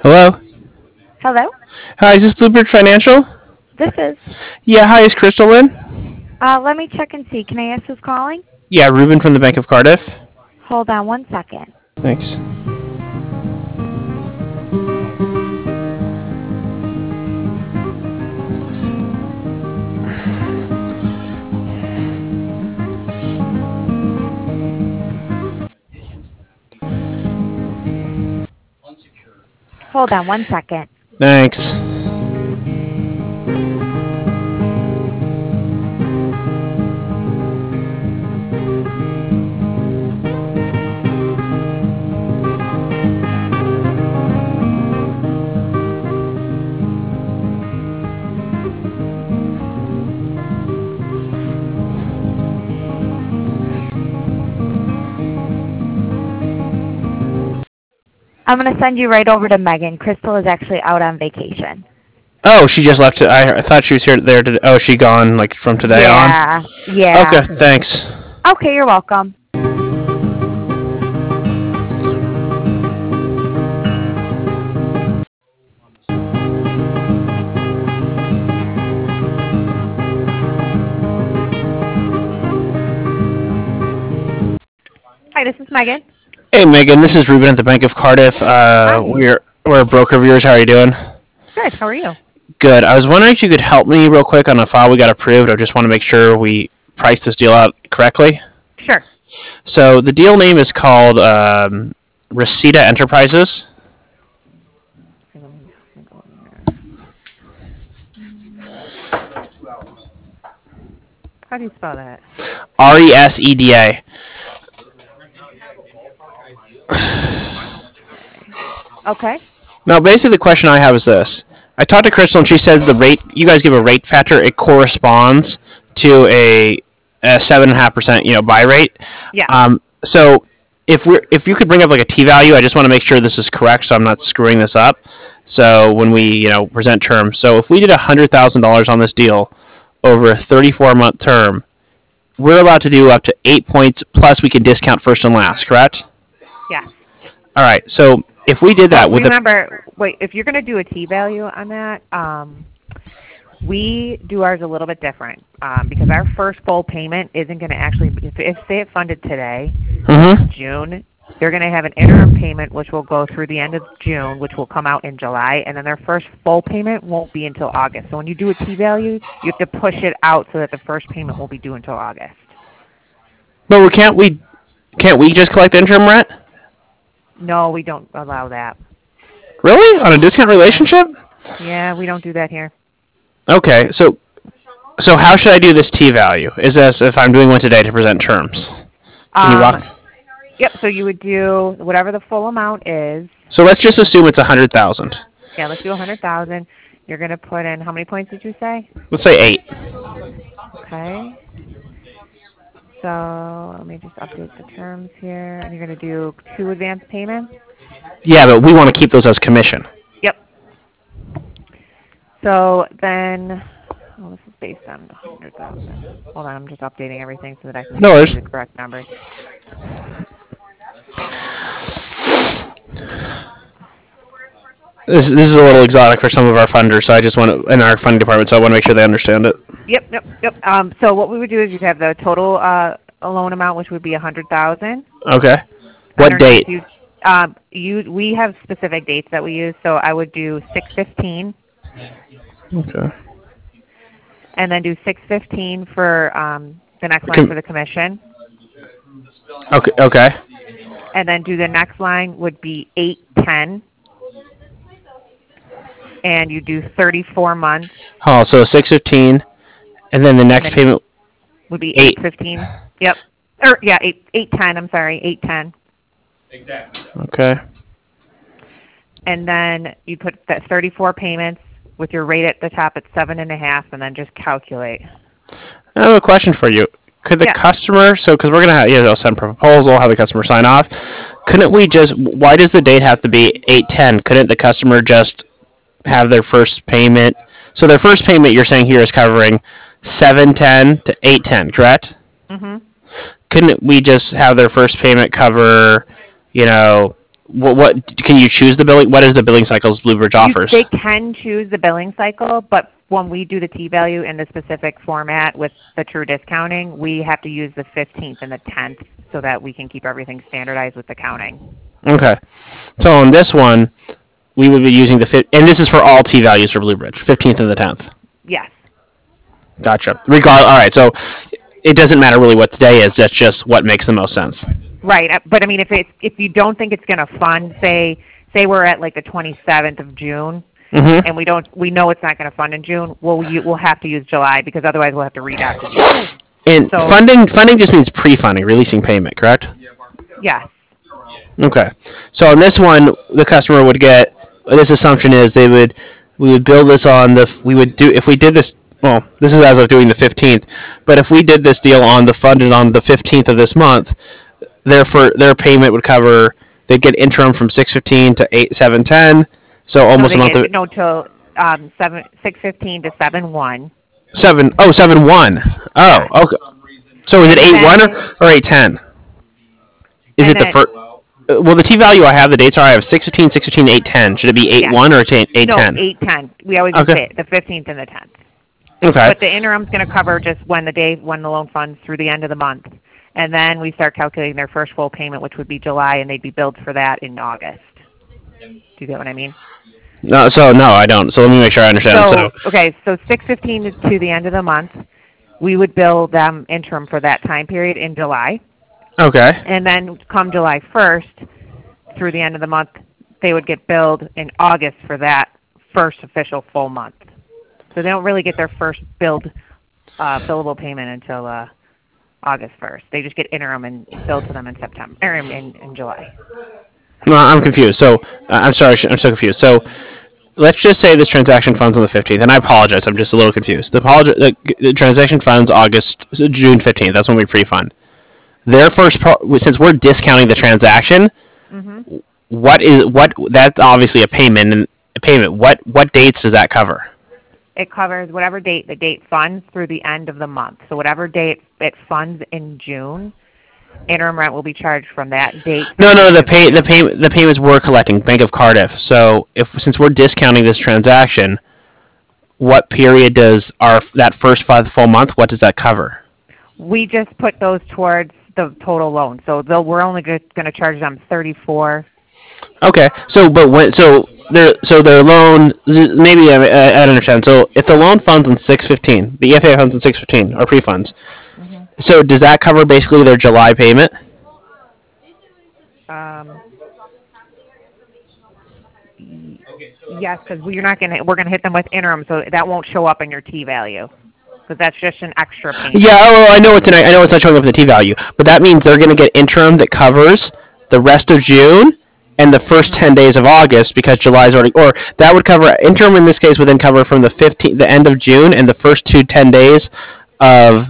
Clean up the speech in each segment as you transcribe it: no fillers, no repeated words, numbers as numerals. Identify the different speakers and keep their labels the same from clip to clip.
Speaker 1: Hello?
Speaker 2: Hello?
Speaker 1: Hi, is this Bluebird Financial?
Speaker 2: This is.
Speaker 1: Yeah, hi, is Crystal in?
Speaker 2: Let me check and see. Can I ask who's calling?
Speaker 1: Yeah, Ruben from the Bank of Cardiff.
Speaker 2: Hold on one second.
Speaker 1: Thanks.
Speaker 2: Hold on one second.
Speaker 1: Thanks.
Speaker 2: I'm going to send you right over to Megan. Crystal is actually out on vacation.
Speaker 1: Oh, she just left it. I thought she was here there today. Oh, she gone, like, from today on?
Speaker 2: Yeah.
Speaker 1: Okay, thanks.
Speaker 2: Okay, you're welcome. Hi, this is Megan.
Speaker 1: Hey, Megan, this is Ruben at the Bank of Cardiff.
Speaker 2: Hi.
Speaker 1: We're a broker of yours. How are you doing?
Speaker 2: Good. How are you?
Speaker 1: Good. I was wondering if you could help me real quick on a file we got approved. I just want to make sure we price this deal out correctly.
Speaker 2: Sure.
Speaker 1: So the deal name is called Reseda Enterprises.
Speaker 2: How do you spell that?
Speaker 1: RESEDA.
Speaker 2: Okay.
Speaker 1: Now, basically, the question I have is this. I talked to Crystal, and she says the rate, you guys give a rate factor, it corresponds to a 7.5%, buy rate.
Speaker 2: Yeah.
Speaker 1: So if you could bring up like a T value, I just want to make sure this is correct, so I'm not screwing this up. So when we, present terms. So if we did $100,000 on this deal over a 34-month term, we're allowed to do up to 8 points, plus we can discount first and last, correct?
Speaker 2: Yeah.
Speaker 1: All right. So if we did that
Speaker 2: But
Speaker 1: with
Speaker 2: remember, wait, if you're going to do a T value on that, we do ours a little bit different because our first full payment isn't going to actually, if say it funded today, June, they're going to have an interim payment which will go through the end of June, which will come out in July, and then their first full payment won't be until August. So when you do a T value, you have to push it out so that the first payment won't be due until August.
Speaker 1: But can't we just collect interim rent?
Speaker 2: No, we don't allow that.
Speaker 1: Really? On a discount relationship?
Speaker 2: Yeah, we don't do that here.
Speaker 1: Okay. So how should I do this T value? Is this if I'm doing one today to present terms? Can you walk?
Speaker 2: Yep. So you would do whatever the full amount is.
Speaker 1: So let's just assume it's 100,000.
Speaker 2: Yeah, let's do 100,000. You're going to put in, how many points did you say?
Speaker 1: Let's say 8.
Speaker 2: Okay. So let me just update the terms here. And you're going to do 2 advance payments?
Speaker 1: Yeah, but we want to keep those as commission.
Speaker 2: Yep. So then, this is based on 100,000. Hold on, I'm just updating everything so that I can give you the correct numbers.
Speaker 1: This is a little exotic for some of our funders, so I just want to, in our funding department, so I want to make sure they understand it.
Speaker 2: Yep. So what we would do is you'd have the total loan amount, which would be 100,000.
Speaker 1: Okay. What date?
Speaker 2: We have specific dates that we use, so I would do 6/15.
Speaker 1: Okay.
Speaker 2: And then do 6/15 for the next line for the commission.
Speaker 1: Okay.
Speaker 2: And then do the next line would be 8/10. And you do 34 months.
Speaker 1: Oh, so 6/15, and then the next payment
Speaker 2: would be 8/15. Yep. Or yeah, 8/10. I'm sorry, 8/10.
Speaker 1: Exactly. Okay.
Speaker 2: And then you put that 34 payments with your rate at the top at 7.5, and then just calculate.
Speaker 1: I have a question for you. Could the customer, because we're going to send a proposal, have the customer sign off, couldn't we just, why does the date have to be 8/10? Couldn't the customer just have their first payment? So their first payment you're saying here is covering 7/10 to 8/10, correct? Mm-hmm. Couldn't we just have their first payment cover, what can you choose the billing? What is the billing cycles Blue Bridge offers?
Speaker 2: They can choose the billing cycle, but when we do the T-value in the specific format with the true discounting, we have to use the 15th and the 10th so that we can keep everything standardized with the counting.
Speaker 1: Okay. So on this one, we would be using and this is for all T-values for Blue Bridge, 15th and the 10th.
Speaker 2: Yes.
Speaker 1: Gotcha. All right, so it doesn't matter really what the day is. That's just what makes the most sense.
Speaker 2: Right, but I mean, if you don't think it's going to fund, say we're at like the 27th of June, and we know it's not going to fund in June, we'll have to use July because otherwise we'll have to read out to June.
Speaker 1: And so, funding just means pre-funding, releasing payment, correct?
Speaker 2: Yes.
Speaker 1: Okay. So on this one, the customer would get. This assumption is we would build this on if we did this. Well, this is as of doing the 15th, but if we did this deal funded on the 15th of this month, their payment would cover. They'd get interim from 6/15 to 7/10, so almost a month.
Speaker 2: No, till 6/15 to 7/1.
Speaker 1: 7/1. Oh, okay. So is it 8/1 or 8/10? Is it the first? Well, the T value I have, the dates are I have 6/15, 6/15, 8/10. Should it be 8/1 or 8/10?
Speaker 2: No, 8/10. We always say it, the 15th and the 10th.
Speaker 1: Okay.
Speaker 2: But the interim's going to cover just when the loan funds through the end of the month. And then we start calculating their first full payment, which would be July, and they'd be billed for that in August. Do you get what I mean?
Speaker 1: No, I don't. So let me make sure I understand.
Speaker 2: Okay, so 6/15 is to the end of the month. We would bill them interim for that time period in July.
Speaker 1: Okay.
Speaker 2: And then come July 1st through the end of the month, they would get billed in August for that first official full month. So they don't really get their first billable payment until August 1st. They just get interim and billed to them in September or in July.
Speaker 1: No, I'm confused. So I'm sorry, I'm so confused. So let's just say this transaction funds on the 15th, and I apologize. I'm just a little confused. The transaction funds June 15th. That's when we pre-fund. Since we're discounting the transaction, that's obviously a payment. And a payment. What dates does that cover?
Speaker 2: It covers whatever date the date funds through the end of the month. So whatever date it funds in June, interim rent will be charged from that date.
Speaker 1: No, the payments we're collecting, Bank of Cardiff. So since we're discounting this transaction, what period does that first full month? What does that cover? We
Speaker 2: just put those towards the total loan. So we're only going to charge them $34.
Speaker 1: Okay. Their loan, maybe I don't understand. So if the loan funds on 6/15, the EFA funds on 6/15 or pre-funds. So does that cover basically their July payment?
Speaker 2: Yes, because we're going to hit them with interim, so that won't show up in your T value. Because that's just an extra payment.
Speaker 1: Yeah, I know it's not showing up in the T value, but that means they're going to get interim that covers the rest of June and the first 10 days of August because July's already, or that would cover, interim in this case would then cover from the end of June and the first 10 days of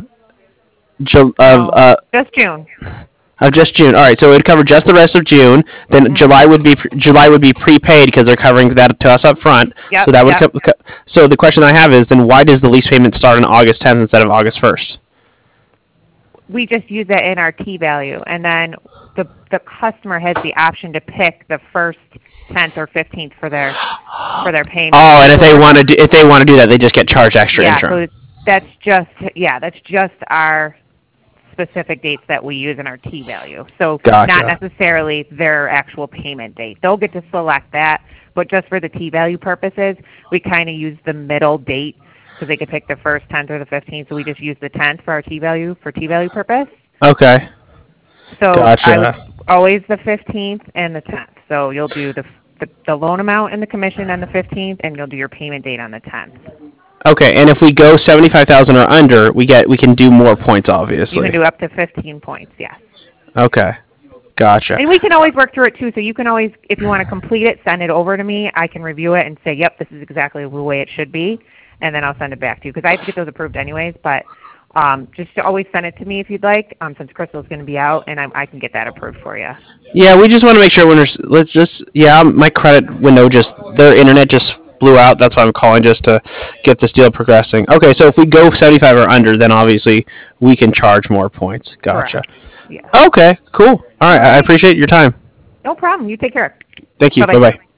Speaker 2: just June.
Speaker 1: Of just June. All right, so it would cover just the rest of June. Then July would be prepaid because they're covering that to us up front.
Speaker 2: Yep,
Speaker 1: so that would so the question I have is then why does the lease payment start on August 10th instead of August 1st?
Speaker 2: We just use that in our T value, and then the customer has the option to pick the first 10th or 15th for their payment.
Speaker 1: Oh, and if they want to do that, they just get charged extra interim.
Speaker 2: So that's just our specific dates that we use in our T value. So
Speaker 1: Gotcha.
Speaker 2: Not necessarily their actual payment date. They'll get to select that, but just for the T value purposes, we kind of use the middle date because they could pick the first 10th or the 15th. So we just use the 10th for our T value purpose.
Speaker 1: Okay.
Speaker 2: So
Speaker 1: Gotcha.
Speaker 2: Always the 15th and the 10th. So you'll do the loan amount and the commission on the 15th, and you'll do your payment date on the 10th.
Speaker 1: Okay, and if we go 75,000 or under, we can do more points, obviously.
Speaker 2: You can do up to 15 points, yes.
Speaker 1: Okay, gotcha.
Speaker 2: And we can always work through it too. So you can always, if you want to complete it, send it over to me. I can review it and say, yep, this is exactly the way it should be, and then I'll send it back to you because I have to get those approved anyways. But just to always send it to me if you'd like, since Crystal's going to be out, and I can get that approved for you.
Speaker 1: Yeah, we just want to make sure my credit window their internet just blew out. That's why I'm calling just to get this deal progressing. Okay, so if we go 75 or under, then obviously we can charge more points. Gotcha.
Speaker 2: Yeah.
Speaker 1: Okay, cool. All right, I appreciate your time.
Speaker 2: No problem. You take care.
Speaker 1: Thank you.
Speaker 2: Bye-bye.
Speaker 1: Bye-bye.